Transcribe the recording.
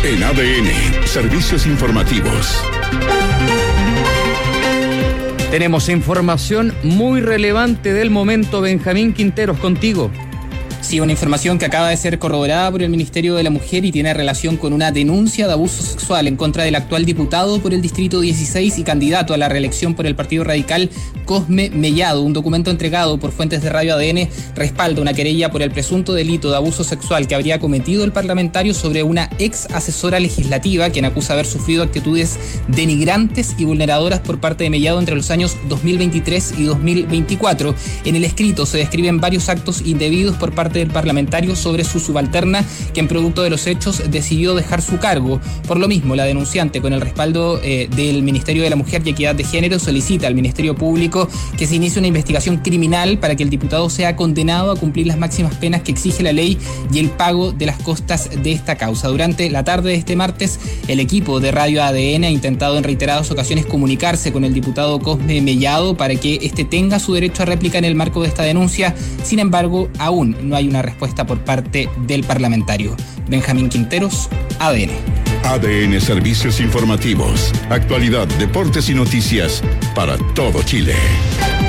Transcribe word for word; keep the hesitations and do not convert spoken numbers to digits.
En A D N, Servicios Informativos. Tenemos información muy relevante del momento. Benjamín Quinteros, contigo. Sí, una información que acaba de ser corroborada por el Ministerio de la Mujer y tiene relación con una denuncia de abuso sexual en contra del actual diputado por el Distrito dieciséis y candidato a la reelección por el Partido Radical, Cosme Mellado. Un documento entregado por fuentes de Radio A D N respalda una querella por el presunto delito de abuso sexual que habría cometido el parlamentario sobre una ex asesora legislativa, quien acusa haber sufrido actitudes denigrantes y vulneradoras por parte de Mellado entre los años dos mil veintitrés y dos mil veinticuatro. En el escrito se describen varios actos indebidos por parte del parlamentario sobre su subalterna, quien producto de los hechos decidió dejar su cargo. Por lo mismo, la denunciante, con el respaldo eh, del Ministerio de la Mujer y Equidad de Género, solicita al Ministerio Público que se inicie una investigación criminal para que el diputado sea condenado a cumplir las máximas penas que exige la ley y el pago de las costas de esta causa. Durante la tarde de este martes, el equipo de Radio A D N ha intentado en reiteradas ocasiones comunicarse con el diputado Cosme Mellado para que éste tenga su derecho a réplica en el marco de esta denuncia. Sin embargo, aún no hay una respuesta por parte del parlamentario. Benjamín Quinteros, A D N. A D N Servicios Informativos. Actualidad, deportes y noticias para todo Chile.